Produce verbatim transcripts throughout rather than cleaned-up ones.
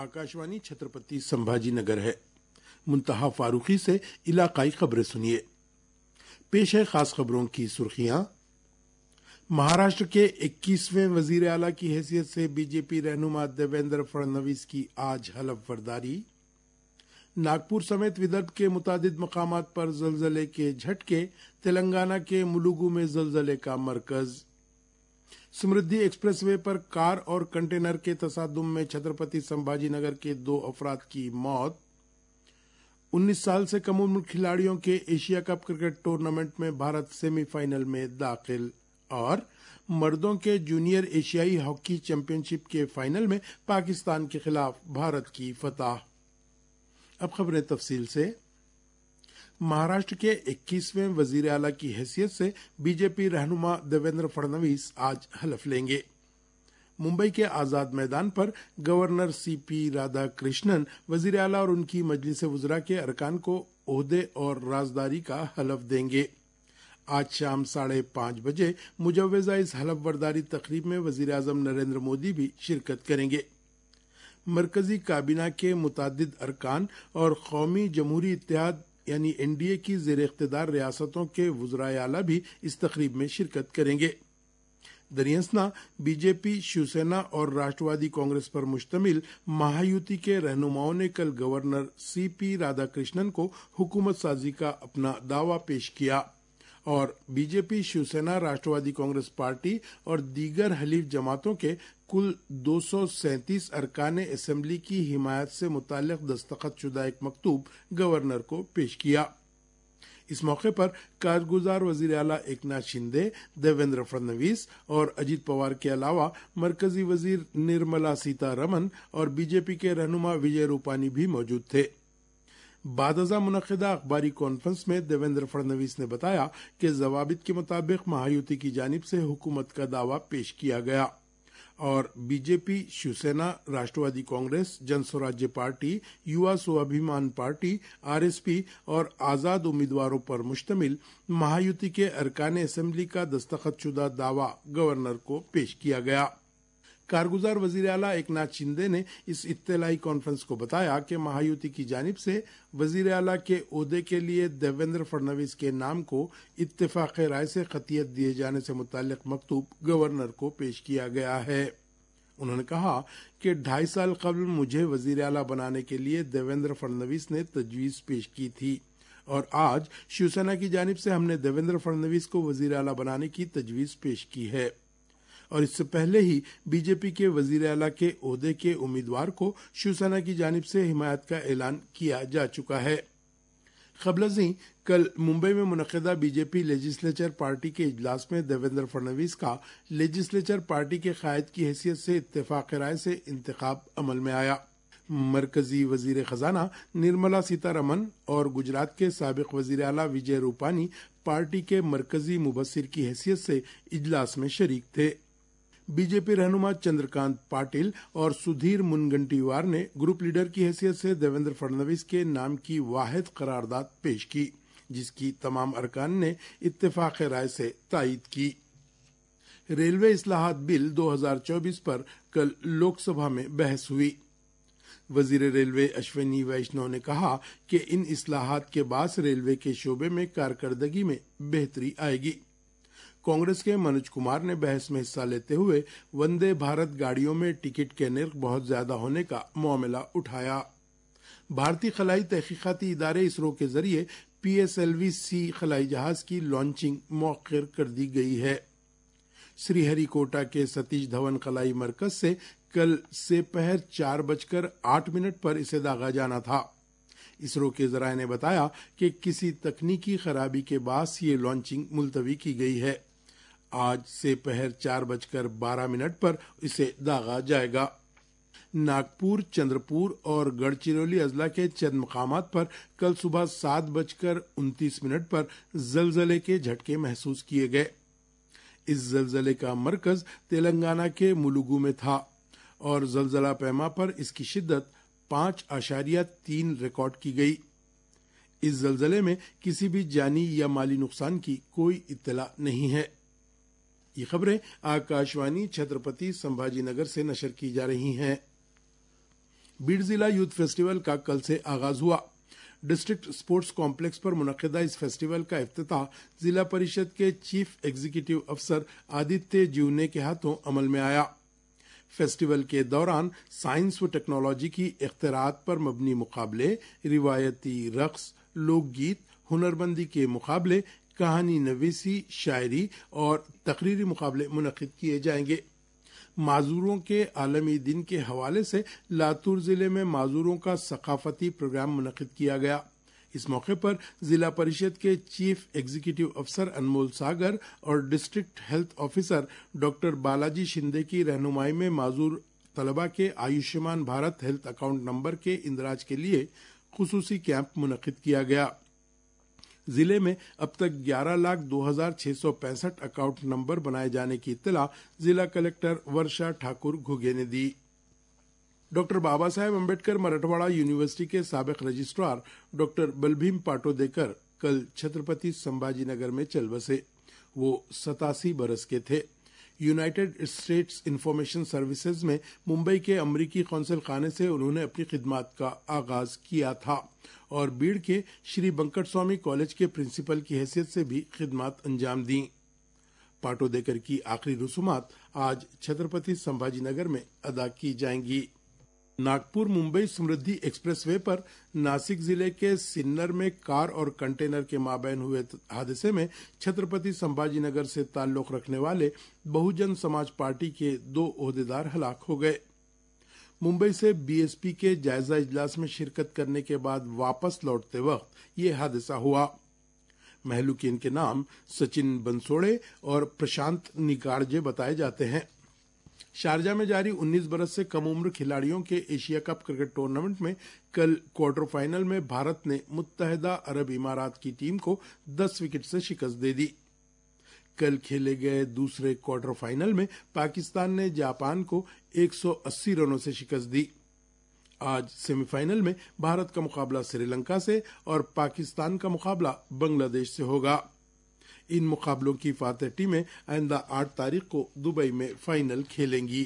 आकाशवाणी छत्रपति संभाजी नगर है। मुंतहा फारूकी से इलाकाई खबरें सुनिए। पेश है खास खबरों की सुर्खियां। महाराष्ट्र के इक्कीसवें वजीर आला की हैसियत से बीजेपी रहनुमा देवेंद्र फडणवीस की आज हलफ बर्दारी। नागपुर समेत विदर्भ के मुतादिद मकामात पर जलजले के झटके, तेलंगाना के मुलुगु में जलजले का मरकज। समृद्धि एक्सप्रेसवे पर कार और कंटेनर के तसादुम में छत्रपति संभाजी नगर के दो अफराद की मौत। उन्नीस साल से कम उम्र खिलाड़ियों के एशिया कप क्रिकेट टूर्नामेंट में भारत सेमीफाइनल में दाखिल। और मर्दों के जूनियर एशियाई हॉकी चैंपियनशिप के फाइनल में पाकिस्तान के खिलाफ भारत की फतह। अब खबरें तफसील से। महाराष्ट्र के इक्कीसवें वजीर आला की हैसियत से बीजेपी रहनुमा देवेंद्र फडणवीस आज हलफ लेंगे। मुंबई के आजाद मैदान पर गवर्नर सीपी राधाकृष्णन वजीर आला और उनकी मजलिस वुज़रा के अरकान को ओहदे और राजदारी का हलफ देंगे। आज शाम साढ़े पांच बजे मुजव्वज़ा इस हलफ बर्दारी तकरीब में वजीर आजम नरेंद्र मोदी भी शिरकत करेंगे। मरकजी काबीना के मुतादिद अरकान और कौमी जमहूरी इत्तेहाद यानी एनडीए की ज़ेर इख्तिदार रियासतों के वुज़राए आला भी इस तकरीब में शिरकत करेंगे। दरियंसना बीजेपी, शिवसेना और राष्ट्रवादी कांग्रेस पर मुश्तमिल महायुति के रहनुमाओं ने कल गवर्नर सीपी राधाकृष्णन को हुकूमत साजी का अपना दावा पेश किया और BJP, Shiv Sena, Rashtrawadi Congress party और दीगर हलीफ जमातों के कुल दो सौ सैंतीस अरकाने असेंबली की हिमायत से मुताल्लिक दस्तखत शुदा एक मकतूब गवर्नर को पेश किया। इस मौके पर कारगुजार वजीर आला एकनाथ शिंदे, देवेंद्र फडणवीस और अजीत पवार के अलावा मरकजी वजीर निर्मला सीतारमन और बीजेपी के रहनुमा विजय रूपानी भी मौजूद थे। बादजा मुनक़िदा अखबारी कॉन्फ्रेंस में देवेंद्र फडणवीस ने बताया कि जवाबित के मुताबिक महायुति की जानिब से हुकूमत का दावा पेश किया गया और बीजेपी, शिवसेना, राष्ट्रवादी कांग्रेस, जन स्वराज्य पार्टी, युवा स्वाभिमान पार्टी, आरएसपी और आजाद उम्मीदवारों पर मुश्तमिल महायुति के अरकाने असेंबली का दस्तखतशुदा दावा गवर्नर को पेश किया गया। कारगुजार वजीर आला एकनाथ शिंदे ने इस इत्तलाई कॉन्फ्रेंस को बताया कि महायुति की जानिब से वजीर आला के ओहदे के लिए देवेंद्र फडणवीस के नाम को इत्तेफाक राय से खतियत दिए जाने से मुताल्लिक मकतूब गवर्नर को पेश किया गया है। उन्होंने कहा कि ढाई साल कबल मुझे वजीर आला बनाने के लिए देवेंद्र फडणवीस ने तजवीज पेश की थी और आज शिवसेना की जानिब से हमने देवेंद्र फडणवीस को वजीर आला बनाने की तजवीज पेश की है और इससे पहले ही बीजेपी के वजीर आला के ओहदे के उम्मीदवार को शिवसेना की जानिब से हिमायत का ऐलान किया जा चुका है। क़ब्ल कल मुंबई में मुनक़िदा बीजेपी लेजिस्लेचर पार्टी के इजलास में देवेंद्र फडणवीस का लेजिस्लेचर पार्टी के कायद की हैसियत से इत्तेफाक राय से इंतखाब अमल में आया। मरकजी वजीर खजाना निर्मला सीतारमन और गुजरात के साबिक वजीर आला विजय रूपानी पार्टी के मरकजी मुबस्सिर की हैसियत से इजलास में शरीक थे। बीजेपी रहनुमा चंद्रकांत पाटिल और सुधीर मुनगंटीवार ने ग्रुप लीडर की हैसियत से देवेंद्र फडणवीस के नाम की वाहिद करारदाद पेश की, जिसकी तमाम अरकान ने इत्तेफाक राय से तायीद की। रेलवे इस्लाहात बिल दो हज़ार चौबीस पर कल लोकसभा में बहस हुई। वजीर रेलवे अश्विनी वैष्णव ने कहा कि इन इस्लाहात के बाद रेलवे के शोबे में कारकर्दगी में बेहतरी आएगी। कांग्रेस के मनोज कुमार ने बहस में हिस्सा लेते हुए वंदे भारत गाड़ियों में टिकट के निर्ख बहुत ज्यादा होने का मामला उठाया। भारतीय खलाई तहकीकाती इदारे इसरो के जरिए पीएसएलवी सी खलाई जहाज की लॉन्चिंग मौखर कर दी गई है। श्रीहरिकोटा के सतीश धवन खलाई मरकज से कल से पहर चार बजकर आठ मिनट पर इसे दागा जाना था। इसरो के जराये ने बताया कि किसी तकनीकी खराबी के बाद ये लॉन्चिंग मुलतवी की गई है। आज से पहर चार बजकर बारह मिनट पर इसे दागा जाएगा। नागपुर, चंद्रपुर और गढ़चिरौली अजला के चंद मकामात पर कल सुबह सात बजकर उनतीस मिनट पर जलजले के झटके महसूस किए गए। इस जलजले का मरकज तेलंगाना के मुलुगु में था और जलजला पैमा पर इसकी शिद्दत पांच आशारिया तीन रिकॉर्ड की गई। इस जलजले में किसी भी जानी या माली नुकसान की कोई इत्तला नहीं है। ये खबरें आकाशवाणी छत्रपति संभाजी नगर से नशर की जा रही हैं। बीड़ जिला यूथ फेस्टिवल का कल से आगाज हुआ। डिस्ट्रिक्ट स्पोर्ट्स कॉम्प्लेक्स पर मुनक्किदा इस फेस्टिवल का इफ्तिताह जिला परिषद के चीफ एग्जीक्यूटिव अफसर आदित्य जीवने के हाथों अमल में आया। फेस्टिवल के दौरान साइंस व टेक्नोलॉजी की इख्तिरात पर मबनी मुकाबले, रिवायती रक्स, लोकगीत, हुनरमंदी के मुकाबले, कहानी नवीसी, शायरी और तकरीरी मुकाबले मुनक्किद किए जाएंगे। माजूरों के आलमी दिन के हवाले से लातूर जिले में माजूरों का सकाफती प्रोग्राम मुनक्किद किया गया। इस मौके पर जिला परिषद के चीफ एग्जीक्यूटिव अफसर अनमोल सागर और district health officer doctor Balaji Shinde की रहनुमाई में माजूर तलबा के Ayushman Bharat health account number के इंदराज के लिए खुसूसी कैंप मुनक्किद किया गया। जिले में अब तक ग्यारह लाख दो हजार छह सौ पैंसठ अकाउंट नंबर बनाए जाने की इत्तला जिला कलेक्टर वर्षा ठाकुर घुगे ने दी। डॉक्टर बाबा साहेब अम्बेडकर मराठवाड़ा यूनिवर्सिटी के साबिक रजिस्ट्रार डॉक्टर बलभीम पाटोदेकर कल छत्रपति संभाजीनगर में चल बसे। वो सतासी बरस के थे। यूनाइटेड स्टेट्स इंफॉर्मेशन सर्विसेज में मुंबई के अमरीकी कौंसल खाने से उन्होंने अपनी खिदमत का आगाज किया था और बीड़ के श्री बंकट स्वामी कॉलेज के प्रिंसिपल की हैसियत से भी खिदमत अंजाम दी। पाटोदेकर की आखिरी रसूमात आज छत्रपति संभाजीनगर में अदा की जाएंगी। नागपुर मुंबई समृद्धि एक्सप्रेसवे पर नासिक जिले के सिन्नर में कार और कंटेनर के माबैन हुए हादसे में छत्रपति संभाजीनगर से ताल्लुक रखने वाले बहुजन समाज पार्टी के दो ओहदेदार हलाक हो गए। मुंबई से बीएसपी के जायजा इजलास में शिरकत करने के बाद वापस लौटते वक्त ये हादसा हुआ। महलूकीन के नाम सचिन बंसोड़े और प्रशांत निगाड़जे बताए जाते हैं। शारजा में जारी उन्नीस बरस से कम उम्र खिलाड़ियों के एशिया कप क्रिकेट टूर्नामेंट में कल क्वार्टर फाइनल में भारत ने मुत्तहिदा अरब इमारात की टीम को दस विकेट से शिकस्त दे दी। कल खेले गए दूसरे क्वार्टर फाइनल में पाकिस्तान ने जापान को एक सौ अस्सी रनों से शिकस्त दी। आज सेमीफाइनल में भारत का मुकाबला श्रीलंका से और पाकिस्तान का मुकाबला बांग्लादेश से होगा। इन मुकाबलों की फातेह टीमें आइंदा आठ तारीख को दुबई में फाइनल खेलेंगी।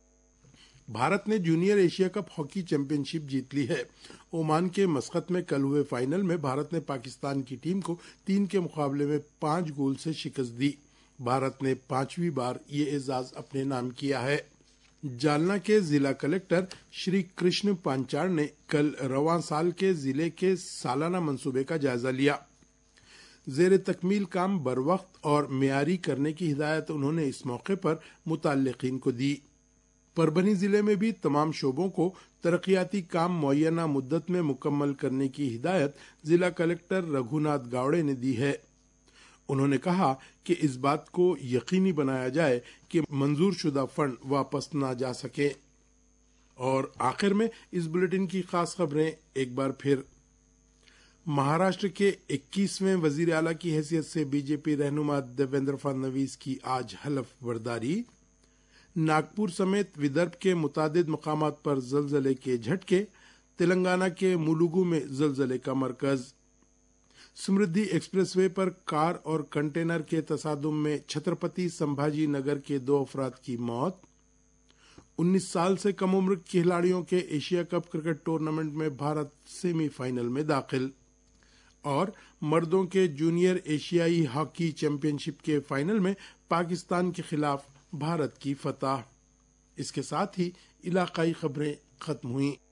भारत ने junior Asia cup hockey championship जीत ली है। ओमान के मस्कत में कल हुए फाइनल में भारत ने पाकिस्तान की टीम को तीन के मुकाबले में पांच गोल से शिकस्त दी। भारत ने पांचवी बार ये एजाज अपने नाम किया है। जालना के जिला कलेक्टर श्री कृष्ण पांचाल ने कल रवां साल के जिले के सालाना मंसूबे का जायजा लिया। जेर तकमील काम बरवक्त और मेयारी करने की हिदायत उन्होंने इस मौके पर मुताल्लिकीन को दी। परभनी जिले में भी तमाम शोबों को तरक्याती काम मुअय्यना मुद्दत में मुकम्मल करने की हिदायत जिला कलेक्टर रघुनाथ गावड़े ने दी है। उन्होंने कहा कि इस बात को यकीनी बनाया जाए कि मंजूर शुदा फंड वापस न जा सके। और आखिर में इस बुलेटिन की खास खबरें एक बार फिर। महाराष्ट्र के इक्कीसवें वजीर आला की हैसियत से बीजेपी रहनुमा देवेंद्र फडणवीस की आज हलफ बर्दारी। नागपुर समेत विदर्भ के मुतादिद मकामात पर जलजले के झटके। तेलंगाना के मुलुगु में जलजले का मरकज। समृद्धि एक्सप्रेसवे पर कार और कंटेनर के तसादुम में छत्रपति संभाजी नगर के दो अफराद की मौत। उन्नीस साल से कम उम्र खिलाड़ियों के एशिया कप क्रिकेट टूर्नामेंट में भारत सेमीफाइनल में दाखिल। और मर्दों के जूनियर एशियाई हॉकी चैंपियनशिप के फाइनल में पाकिस्तान के खिलाफ भारत की फतह। इसके साथ ही इलाकाई खबरें खत्म हुई।